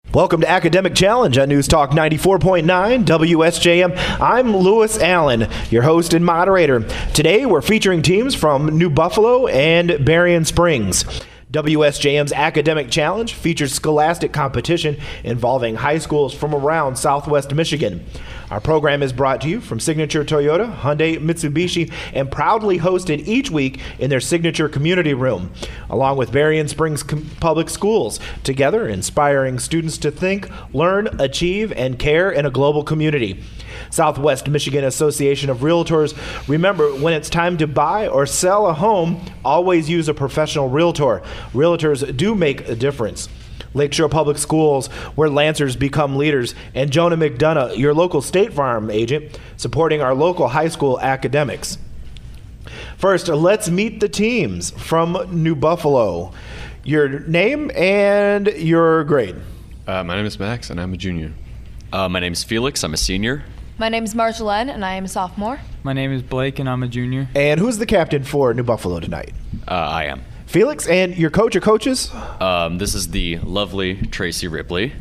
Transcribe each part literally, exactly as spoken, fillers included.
Welcome to Academic Challenge on News Talk ninety-four point nine W S J M. I'm Lewis Allen, your host and moderator. Today we're featuring teams from New Buffalo and Berrien Springs. W S J M's Academic Challenge features scholastic competition involving high schools from around Southwest Michigan. Our program is brought to you from Signature Toyota, Hyundai, Mitsubishi, and proudly hosted each week in their Signature Community Room, along with Berrien Springs Public Schools, together inspiring students to think, learn, achieve, and care in a global community. Southwest Michigan Association of Realtors, remember, when it's time to buy or sell a home, always use a professional realtor. Realtors do make a difference. Lakeshore Public Schools, where Lancers become leaders, and Jonah McDonough, your local State Farm agent, supporting our local high school academics. First, let's meet the teams from New Buffalo. Your name and your grade. Uh, my name is Max, and I'm a junior. Uh, my name is Felix. I'm a senior. My name is Marjolaine, and I am a sophomore. My name is Blake, and I'm a junior. And who's the captain for New Buffalo tonight? Uh, I am. Felix, and your coach or coaches? Um, this is the lovely Tracy Ripley.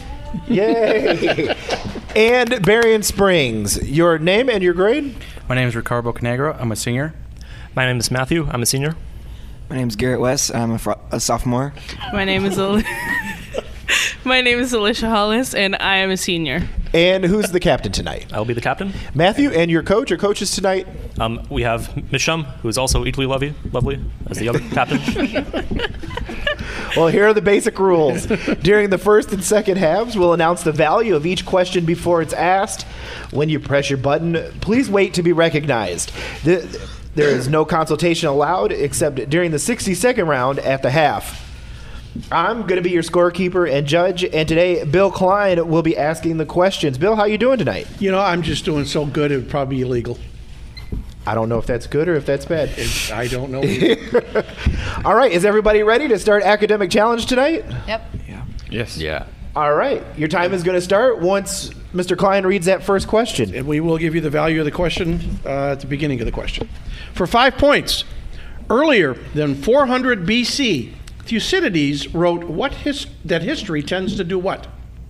Yay! And Berrien Springs, your name and your grade? My name is Ricardo Bocanegra. I'm a senior. My name is Matthew. I'm a senior. My name is Garrett West. I'm a, fr- a sophomore. My name is Al- My name is Alicia Hollis, and I am a senior. And who's the captain tonight? I'll be the captain. Matthew, and your coach or coaches tonight? Um, we have Miss Shum, who is also equally lovely, lovely as the other captain. Well, here are the basic rules. During the first and second halves, we'll announce the value of each question before it's asked. When you press your button, please wait to be recognized. The, there is no consultation allowed except during the sixty-second round at the half. I'm going to be your scorekeeper and judge, and today Bill Klein will be asking the questions. Bill, how you doing tonight? You know, I'm just doing so good it would probably be illegal. I don't know if that's good or if that's bad. It, I don't know either. All right, is everybody ready to start Academic Challenge tonight? Yep. Yeah. Yes. Yeah. All right, your time is going to start once Mister Klein reads that first question. And we will give you the value of the question uh, at the beginning of the question. For five points, earlier than four hundred B C, Thucydides wrote what his, that history tends to do what?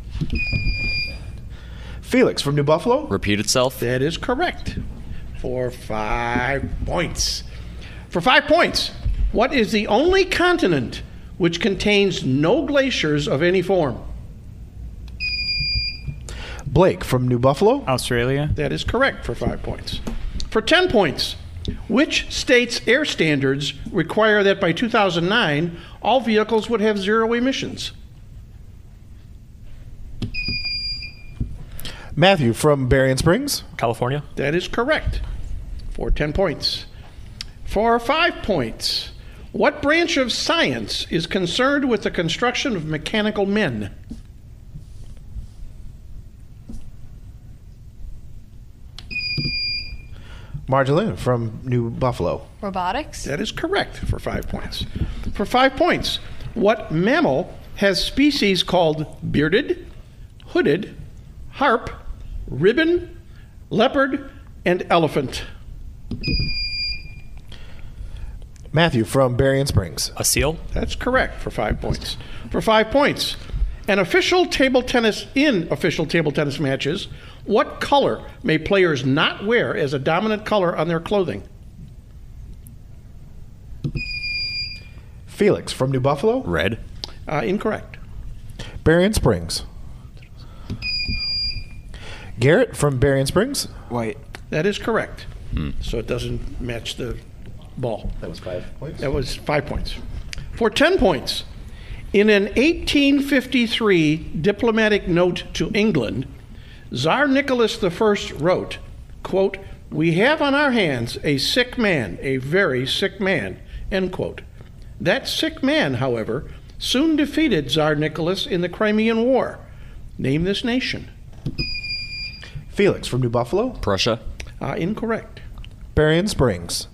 Felix from New Buffalo. Repeat itself. That is correct. For five points. For five points, what is the only continent which contains no glaciers of any form? Blake from New Buffalo. Australia. That is correct for five points. For ten points, which state's air standards require that by two thousand nine, all vehicles would have zero emissions? Matthew from Berrien Springs. California. That is correct for ten points. For five points, what branch of science is concerned with the construction of mechanical men? Marjolaine from New Buffalo. Robotics. That is correct for five points. For five points, what mammal has species called bearded, hooded, harp, ribbon, leopard, and elephant? Matthew from Berrien Springs. A seal. That's correct for five points. For five points, an official table tennis in official table tennis matches, what color may players not wear as a dominant color on their clothing? Felix from New Buffalo. Red. Uh, incorrect. Berrien Springs. Garrett from Berrien Springs. White. That is correct. Hmm. So it doesn't match the ball. That was five points. That was five points. For ten points, in an eighteen fifty-three diplomatic note to England, Tsar Nicholas the First wrote, quote, "We have on our hands a sick man, a very sick man," end quote. That sick man, however, soon defeated Tsar Nicholas in the Crimean War. Name this nation. Felix from New Buffalo. Prussia. Uh, incorrect. Berrien Springs.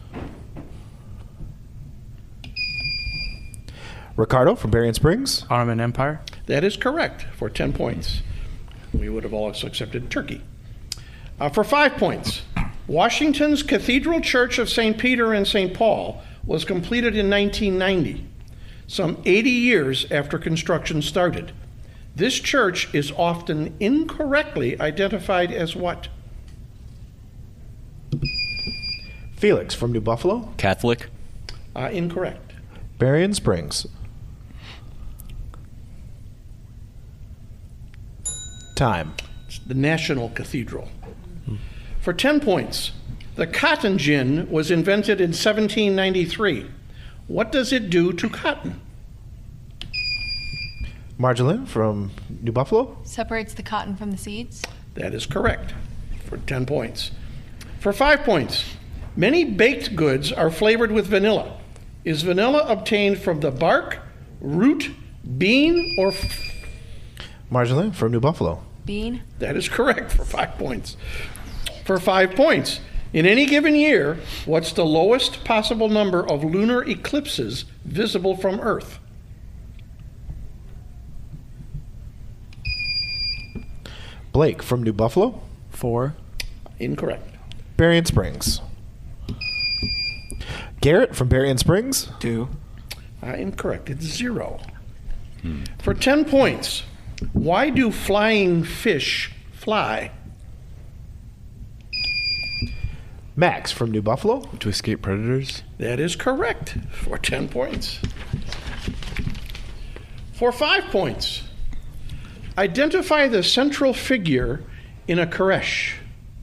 Ricardo from Berrien Springs. Ottoman Empire. That is correct for ten points. We would have also accepted Turkey. Uh, for five points, Washington's Cathedral Church of Saint Peter and Saint Paul was completed in nineteen ninety, some eighty years after construction started. This church is often incorrectly identified as what? Felix from New Buffalo. Catholic. Uh, incorrect. Berrien Springs. Time. It's the National Cathedral. For ten points, the cotton gin was invented in seventeen ninety-three. What does it do to cotton? Marjolaine from New Buffalo. Separates the cotton from the seeds. That is correct, for ten points. For five points, many baked goods are flavored with vanilla. Is vanilla obtained from the bark, root, bean, or... F- Marjolaine from New Buffalo. Bean. that is correct, for five points. For five points, in any given year, what's the lowest possible number of lunar eclipses visible from Earth? Blake from New Buffalo. Four. Incorrect. Berrien Springs. Garrett from Berrien Springs. Two. Uh, incorrect. It's zero. For ten points, why do flying fish fly? Max from New Buffalo. To escape predators? That is correct, for ten points. For five points, identify the central figure in a Koresh.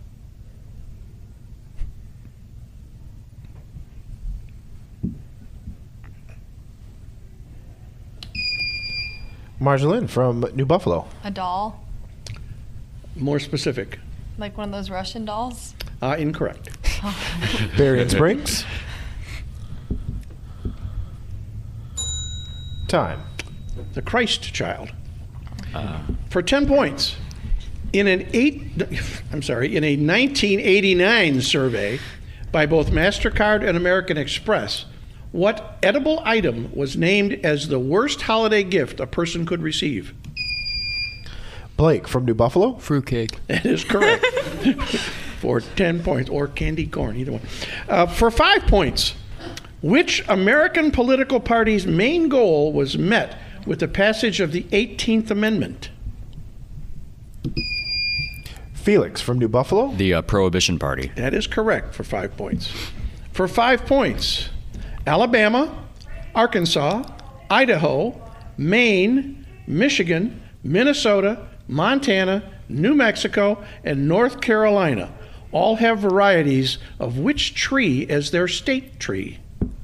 Marjolaine from New Buffalo. A doll. More specific. Like one of those Russian dolls. Uh, incorrect. Berrien Springs. Time. The Christ child. For ten points, in an eight, I'm sorry, in a nineteen eighty-nine survey by both MasterCard and American Express, what edible item was named as the worst holiday gift a person could receive? Blake from New Buffalo. Fruitcake. That is correct. For ten points, or candy corn, either one. Uh, for five points, which American political party's main goal was met with the passage of the eighteenth Amendment? Felix from New Buffalo. The uh, Prohibition Party. That is correct, for five points. For five points, Alabama, Arkansas, Idaho, Maine, Michigan, Minnesota, Montana, New Mexico, and North Carolina all have varieties of which tree as their state tree?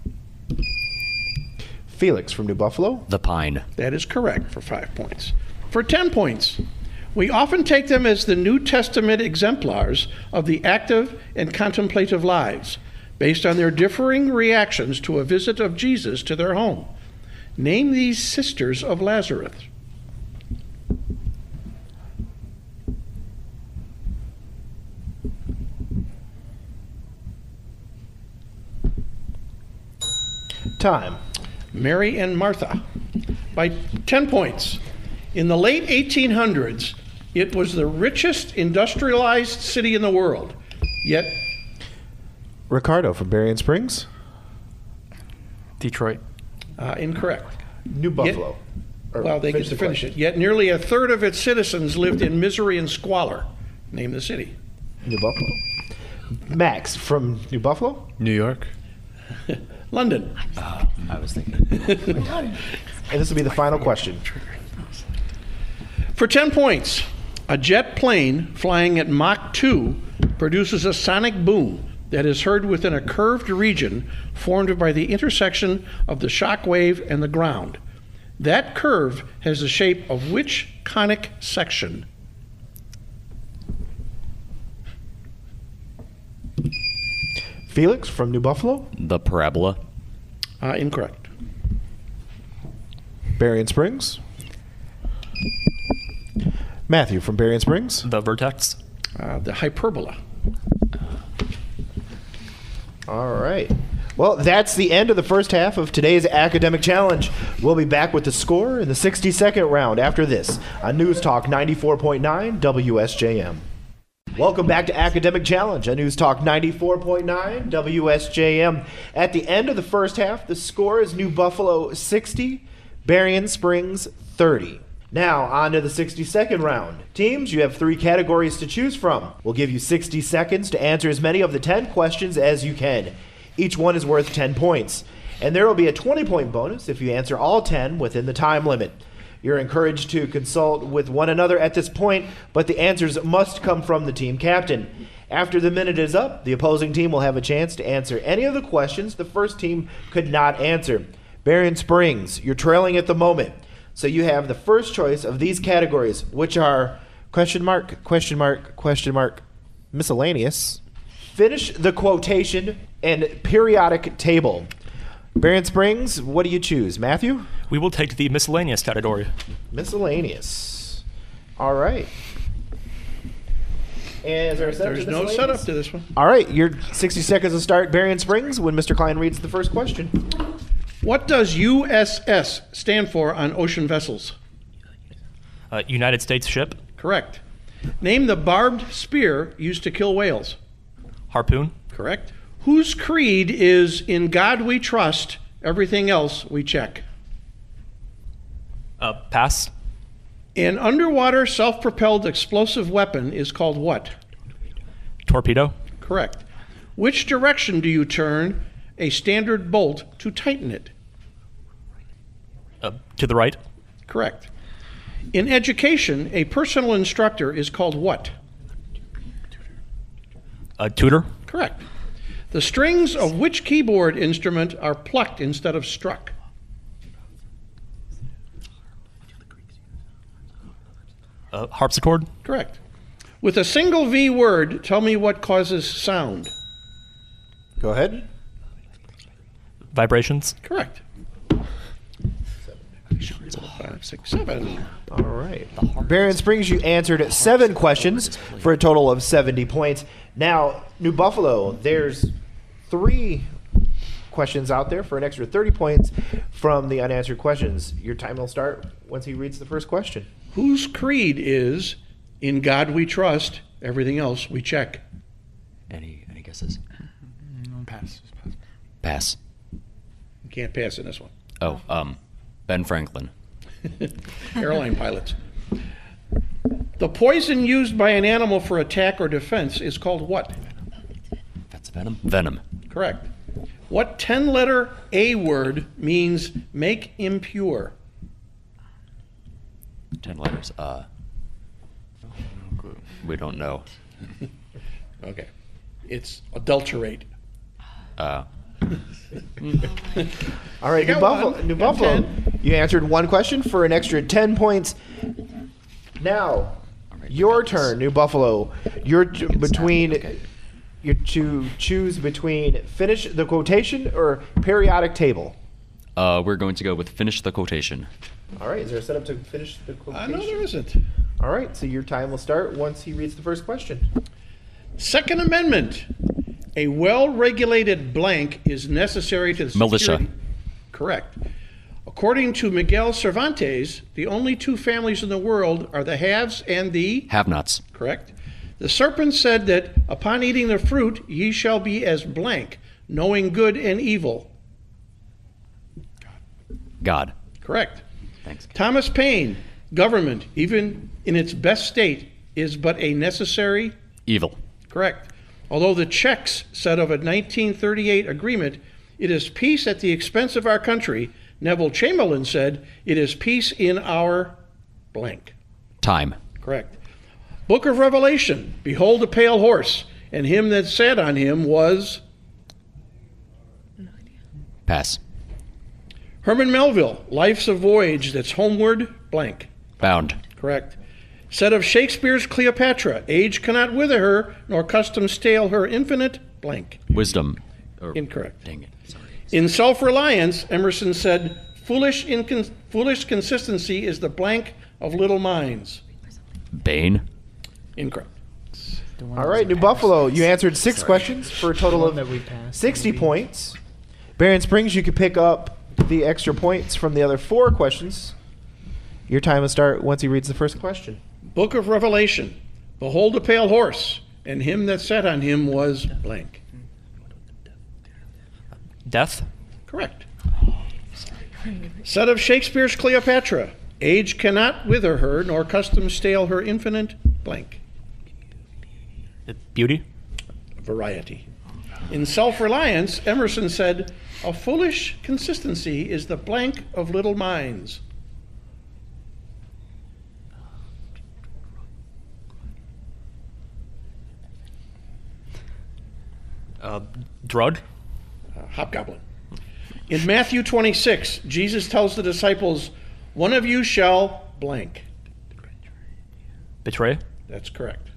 Felix from New Buffalo. The Pine. That is correct, for five points. For ten points, we often take them as the New Testament exemplars of the active and contemplative lives, based on their differing reactions to a visit of Jesus to their home. Name these sisters of Lazarus. Time. Mary and Martha. By ten points. In the late eighteen hundreds, it was the richest industrialized city in the world. Yet, Ricardo from Berrien Springs. Detroit. uh, incorrect. New Buffalo. Or Well, they get finish to the finish question. it. Yet nearly a third of its citizens lived in misery and squalor. Name the city. New Buffalo. Max from New Buffalo. New York? London. I was thinking. And this will be the final question. For ten points, a jet plane flying at Mach two produces a sonic boom that is heard within a curved region formed by the intersection of the shock wave and the ground. That curve has the shape of which conic section? Felix from New Buffalo. The Parabola. Uh, incorrect. Berrien Springs. Matthew from Berrien Springs. The Vertex. Uh, the hyperbola. All right. Well, that's the end of the first half of today's academic challenge. We'll be back with the score in the sixty-second round after this on News Talk ninety-four point nine W S J M. Welcome back to Academic Challenge on News Talk ninety-four point nine W S J M. At the end of the first half, the score is New Buffalo sixty, Berrien Springs thirty. Now, on to the sixty-second round. Teams, you have three categories to choose from. We'll give you sixty seconds to answer as many of the ten questions as you can. Each one is worth ten points. And there will be a twenty-point bonus if you answer all ten within the time limit. You're encouraged to consult with one another at this point, but the answers must come from the team captain. After the minute is up, the opposing team will have a chance to answer any of the questions the first team could not answer. Berrien Springs, you're trailing at the moment. So you have the first choice of these categories, which are question mark, question mark, question mark, miscellaneous, finish the quotation, and periodic table. Berrien Springs, what do you choose? Matthew? We will take the miscellaneous category. Miscellaneous. All right. And is there a setup There's to no miscellaneous? setup to this one. All right, your sixty seconds will start. Berrien Springs, when Mister Klein reads the first question. What does U S S stand for on ocean vessels? Uh, United States ship. Correct. Name the barbed spear used to kill whales. Harpoon. Correct. Whose creed is "In God we trust, everything else we check"? Uh, pass. An underwater self-propelled explosive weapon is called what? Torpedo. Correct. Which direction do you turn a standard bolt to tighten it? Uh, to the right. Correct. In education, a personal instructor is called what? A tutor. Correct. The strings of which keyboard instrument are plucked instead of struck? Uh, harpsichord. Correct. With a single V word, tell me what causes sound. Go ahead. Vibrations. Correct. Five, six, seven. All right. Berrien Springs, you answered seven questions for a total of seventy points. Now, New Buffalo, there's three questions out there for an extra thirty points from the unanswered questions. Your time will start once he reads the first question. Whose creed is "In God we trust, everything else we check"? Any any guesses? Pass. Pass. You can't pass in this one. Oh, um, Ben Franklin. Airline pilots. The poison used by an animal for attack or defense is called what? That's venom. Venom. Correct. What ten-letter A word means "make impure"? Ten letters. Uh, we don't know. Okay. It's adulterate. Uh, All right, You New got Buffalo. one. New You got Buffalo. ten. You answered one question for an extra ten points. Now, right, your you got this. turn, New Buffalo. You're t- It's between. not- okay. You to choose between finish the quotation or periodic table. uh, we're going to go with finish the quotation. All right, is there a setup to finish the I quotation? know there isn't. All right, so your time will start once he reads the first question. Second Amendment. A well-regulated blank is necessary to the Militia. security- Correct. According to Miguel Cervantes, the only two families in the world are the haves and the... Have-nots. Correct. The serpent said that upon eating the fruit, ye shall be as blank, knowing good and evil. God. Correct. Thanks. Thomas Paine, government, even in its best state, is but a necessary... Evil. Correct. Although the Czechs said of a nineteen thirty-eight agreement, it is peace at the expense of our country, Neville Chamberlain said, it is peace in our blank. Time. Correct. Book of Revelation, behold a pale horse, and him that sat on him was... Pass. Herman Melville, life's a voyage that's homeward blank. Bound. Correct. Said of Shakespeare's Cleopatra, age cannot wither her, nor custom stale her infinite blank. Wisdom. Or, Incorrect. Dang it. Sorry. In Self-Reliance, Emerson said, foolish, incon- foolish consistency is the blank of little minds. Bane. Incorrect. All right, New Buffalo, you answered six questions for a total That we of passed, sixty maybe. points. Berrien Springs, you could pick up the extra points from the other four questions. Your time will start once he reads the first question. Book of Revelation, behold a pale horse, and him that sat on him was blank. Death. Correct. Said of Shakespeare's Cleopatra, Age cannot wither her, nor custom stale her infinite blank. Beauty. Variety. In Self-Reliance, Emerson said, "A foolish consistency is the blank of little minds." Uh, drug. Uh, hobgoblin. In Matthew twenty-six, Jesus tells the disciples, "One of you shall blank." Betray. That's correct.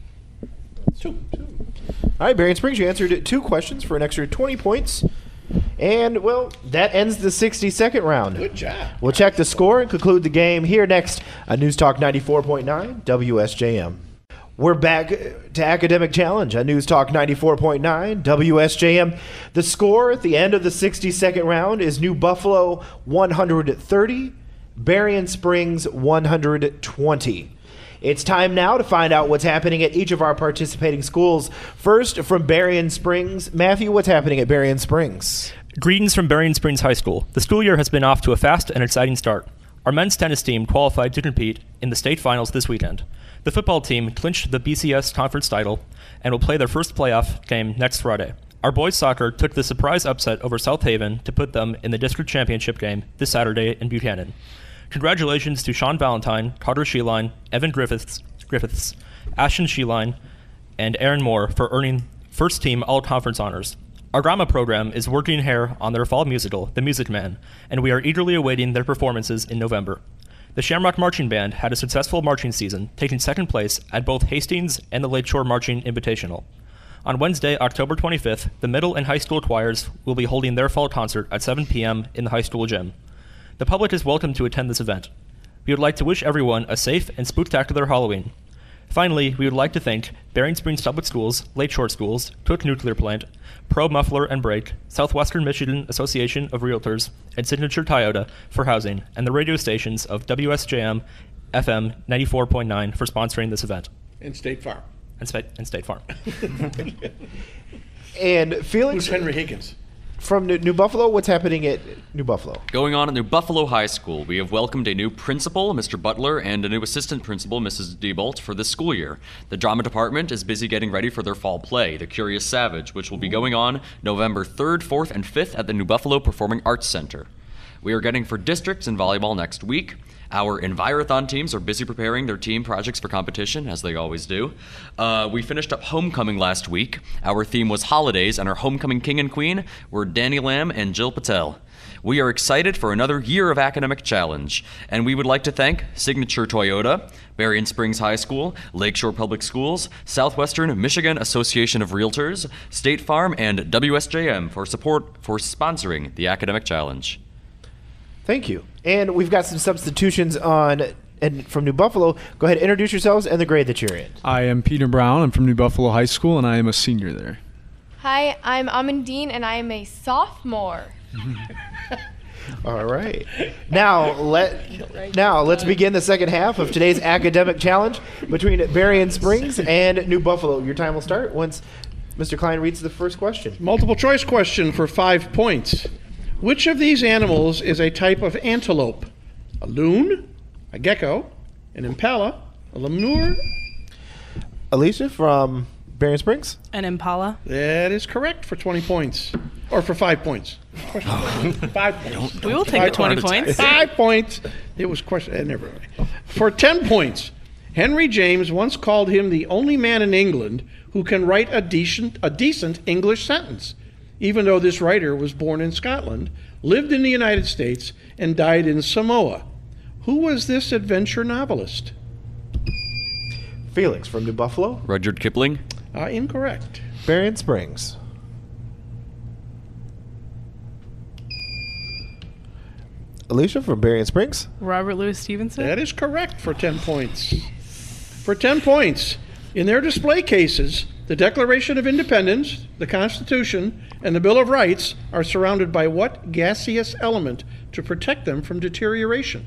Two. Two. All right, Berrien Springs, you answered two questions for an extra twenty points. And, well, that ends the sixty-second round. Good job. We'll check the score and conclude the game here next on News Talk ninety-four point nine W S J M. We're back to Academic Challenge on News Talk ninety-four point nine W S J M. The score at the end of the sixty-second round is New Buffalo one hundred thirty, Berrien Springs one hundred twenty. It's time now to find out what's happening at each of our participating schools. First, from Berrien Springs, Matthew, what's happening at Berrien Springs? Greetings from Berrien Springs High School. The school year has been off to a fast and exciting start. Our men's tennis team qualified to compete in the state finals this weekend. The football team clinched the B C S conference title and will play their first playoff game next Friday. Our boys soccer took the surprise upset over South Haven to put them in the district championship game this Saturday in Buchanan. Congratulations to Sean Valentine, Carter Sheeline, Evan Griffiths, Griffiths, Ashton Sheeline, and Aaron Moore for earning first team all-conference honors. Our drama program is working here on their fall musical, The Music Man, and we are eagerly awaiting their performances in November. The Shamrock Marching Band had a successful marching season, taking second place at both Hastings and the Lakeshore Marching Invitational. On Wednesday, October twenty-fifth, the middle and high school choirs will be holding their fall concert at seven p.m. in the high school gym. The public is welcome to attend this event. We would like to wish everyone a safe and spooktacular Halloween. Finally, we would like to thank Berrien Springs Public Schools, Lakeshore Schools, Cook Nuclear Plant, Pro Muffler and Brake, Southwestern Michigan Association of Realtors, and Signature Toyota for housing, and the radio stations of W S J M F M ninety-four point nine for sponsoring this event. And State Farm. And, Spa- and State Farm. And Felix, Who's Henry Higgins? from New, New Buffalo, what's happening at New Buffalo? Going on at New Buffalo High School, we have welcomed a new principal, Mister Butler, and a new assistant principal, Missus Diebolt, for this school year. The drama department is busy getting ready for their fall play, The Curious Savage, which will be going on November third, fourth, and fifth at the New Buffalo Performing Arts Center. We are getting for districts in volleyball next week. Our Envirothon teams are busy preparing their team projects for competition, as they always do. Uh, we finished up homecoming last week. Our theme was holidays, and our homecoming king and queen were Danny Lamb and Jill Patel. We are excited for another year of academic challenge, and we would like to thank Signature Toyota, Berrien Springs High School, Lakeshore Public Schools, Southwestern Michigan Association of Realtors, State Farm, and W S J M for support for sponsoring the academic challenge. Thank you. And we've got some substitutions on and from New Buffalo. Go ahead, introduce yourselves and the grade that you're in. I am Peter Brown. I'm from New Buffalo High School, and I am a senior there. Hi, I'm Amandine, and I am a sophomore. All right. Now let now let's begin the second half of today's academic challenge between Berrien Springs and New Buffalo. Your time will start once Mister Klein reads the first question. Multiple choice question for five points. Which of these animals is a type of antelope? A loon, a gecko, an impala, a lemur? Alicia from Berrien Springs? An impala. That is correct for twenty points. Or for five points. Question five points. We will take the twenty points. Five points. It was question. Uh, never mind. For ten points, Henry James once called him the only man in England who can write a decent, a decent English sentence, even though this writer was born in Scotland, lived in the United States, and died in Samoa. Who was this adventure novelist? Felix from New Buffalo? Rudyard Kipling. Uh, incorrect. Berrien Springs. Alicia from Berrien Springs? Robert Louis Stevenson. That is correct for ten points. For ten points, in their display cases, the Declaration of Independence, the Constitution, and the Bill of Rights are surrounded by what gaseous element to protect them from deterioration?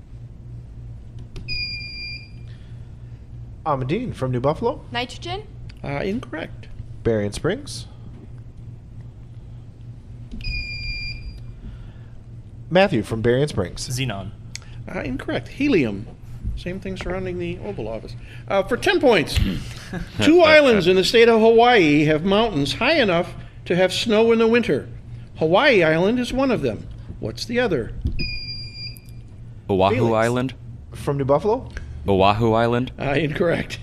Amadine from New Buffalo? Nitrogen? Uh, incorrect. Berrien Springs? Matthew from Berrien Springs? Xenon. Uh, incorrect. Helium. Same thing surrounding the Oval Office. Uh, for ten points, two islands in the state of Hawaii have mountains high enough to have snow in the winter. Hawaii Island is one of them. What's the other? Oahu Felix. Island. From New Buffalo? Oahu Island. Uh, incorrect.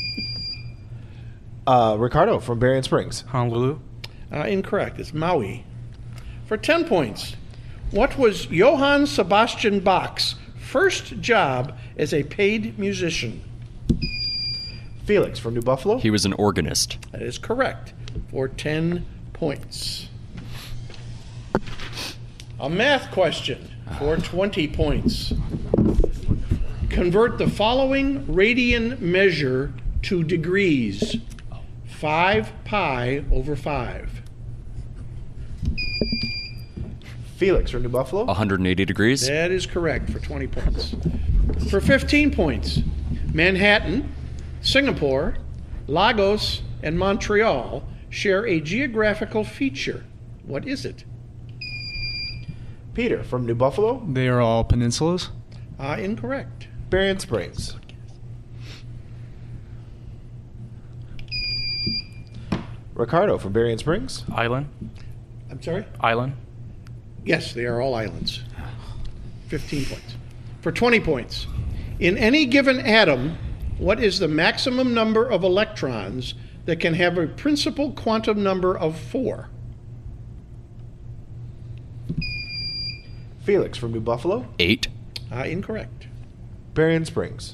Uh, Ricardo from Berrien Springs. Honolulu. Uh, incorrect. It's Maui. For ten points, what was Johann Sebastian Bach's first job as a paid musician? Felix from New Buffalo. He was an organist. That is correct. For ten points. A math question for twenty points. Convert the following radian measure to degrees. five pi over five. Felix from New Buffalo. one hundred eighty degrees. That is correct for twenty points. For fifteen points, Manhattan, Singapore, Lagos, and Montreal share a geographical feature. What is it? Peter from New Buffalo. They are all peninsulas. Uh, incorrect. Berrien Springs. Ricardo from Berrien Springs. Island. I'm sorry? Island. Yes, they are all islands. fifteen points. For twenty points, in any given atom, what is the maximum number of electrons that can have a principal quantum number of four? Felix from New Buffalo. Eight. Uh, incorrect. Berrien Springs.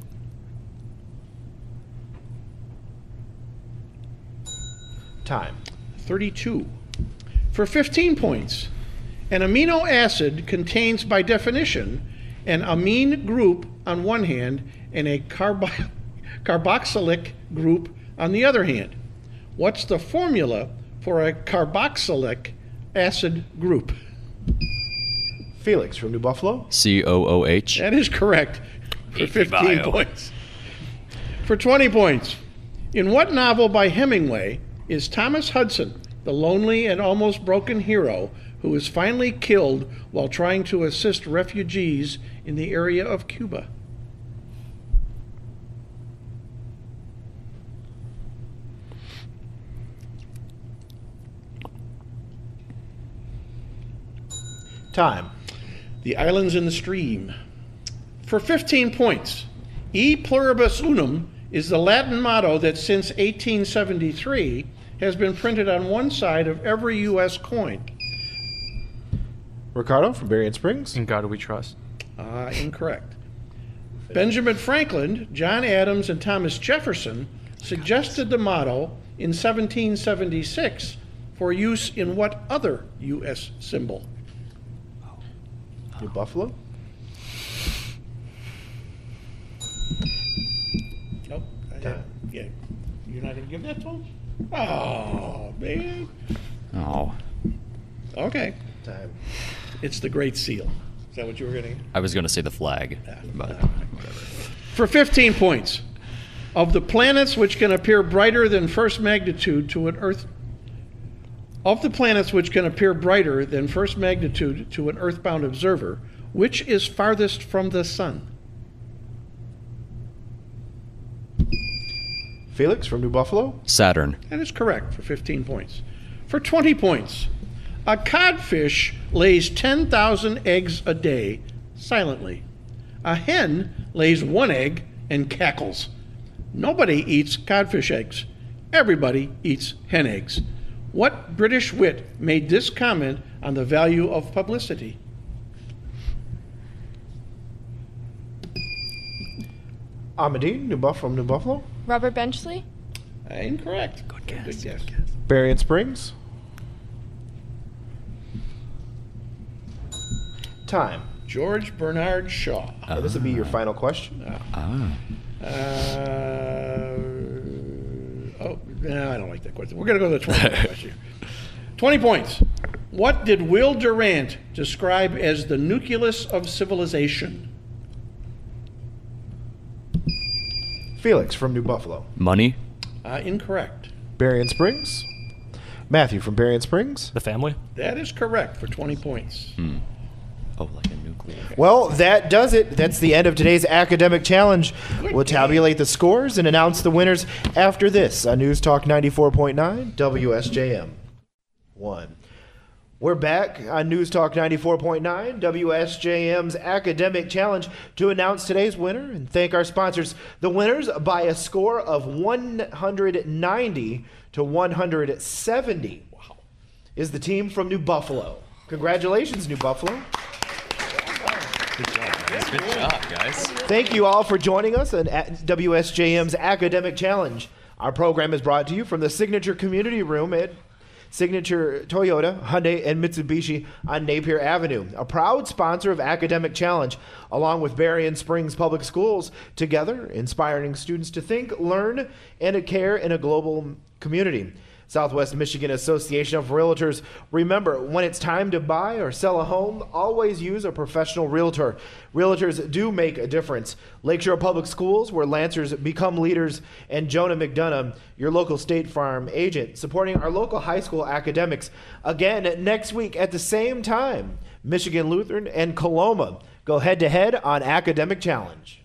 Time. thirty-two. For fifteen points, an amino acid contains, by definition, an amine group on one hand and a carbo- carboxylic group on the other hand. What's the formula for a carboxylic acid group? Felix from New Buffalo. C O O H. That is correct for fifteen points. For twenty points, in what novel by Hemingway is Thomas Hudson the lonely and almost broken hero who is finally killed while trying to assist refugees in the area of Cuba? Time. The Islands in the Stream. For fifteen points, E pluribus unum is the Latin motto that since eighteen seventy-three has been printed on one side of every U S coin. Ricardo from Berrien Springs. In God do we trust. Uh, incorrect. Benjamin Franklin, John Adams, and Thomas Jefferson suggested the motto in seventeen seventy-six for use in what other U S symbol? New Buffalo. Nope. I, yeah. You're not going to give that to him? Oh, man. Oh. Okay. Time. It's the Great Seal. Is that what you were getting? I was going to say the flag, but whatever. For fifteen points, of the planets which can appear brighter than first magnitude to an Earth, of the planets which can appear brighter than first magnitude to an earthbound observer, which is farthest from the sun? Felix from New Buffalo. Saturn. That is correct for fifteen points. For twenty points, a codfish lays ten thousand eggs a day silently. A hen lays one egg and cackles. Nobody eats codfish eggs. Everybody eats hen eggs. What British wit made this comment on the value of publicity? Amadine New Buff from New Buffalo. Robert Benchley. Uh, incorrect. Good guess. Good guess. Berrien Springs. Time. George Bernard Shaw. Uh, this will be your final question. Ah. Uh, oh, no, I don't like that question. We're going to go to the twenty point question. twenty points. What did Will Durant describe as the nucleus of civilization? Felix from New Buffalo. Money. Uh, incorrect. Berrien Springs. Matthew from Berrien Springs. The family. That is correct for twenty points. Hmm. Oh, like a new Well, that does it. That's the end of today's academic challenge. We'll tabulate the scores and announce the winners after this on News Talk ninety-four point nine W S J M. One. We're back on News Talk ninety-four point nine W S J M's academic challenge to announce today's winner and thank our sponsors. The winners by a score of one hundred ninety to one hundred seventy wow. is the team from New Buffalo. Congratulations, New Buffalo. Good job, guys. Good job, guys. Thank you all for joining us on W S J M's Academic Challenge. Our program is brought to you from the Signature Community Room at Signature Toyota, Hyundai, and Mitsubishi on Napier Avenue, a proud sponsor of Academic Challenge, along with Berrien Springs Public Schools, together inspiring students to think, learn, and to care in a global community. Southwest Michigan Association of Realtors. Remember, when it's time to buy or sell a home, always use a professional realtor. Realtors do make a difference. Lakeshore Public Schools, where Lancers become leaders, and Jonah McDonough, your local State Farm agent, supporting our local high school academics. Again, next week at the same time, Michigan Lutheran and Coloma go head-to-head on Academic Challenge.